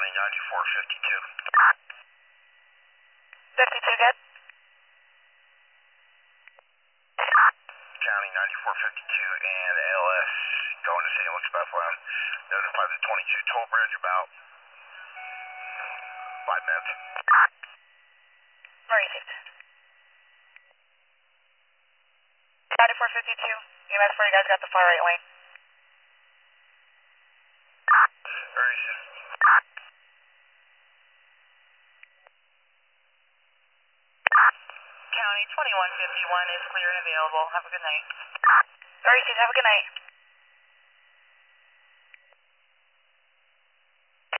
County 9452. 52 good. County 9452 and ALS going to St. Luke's Bethlehem. Notify the 22 toll bridge about 5 minutes. Received. 9452. EMS 4, you guys got the far right lane. Received. County 2151 is clear and available. Have a good night. Received. Have a good night.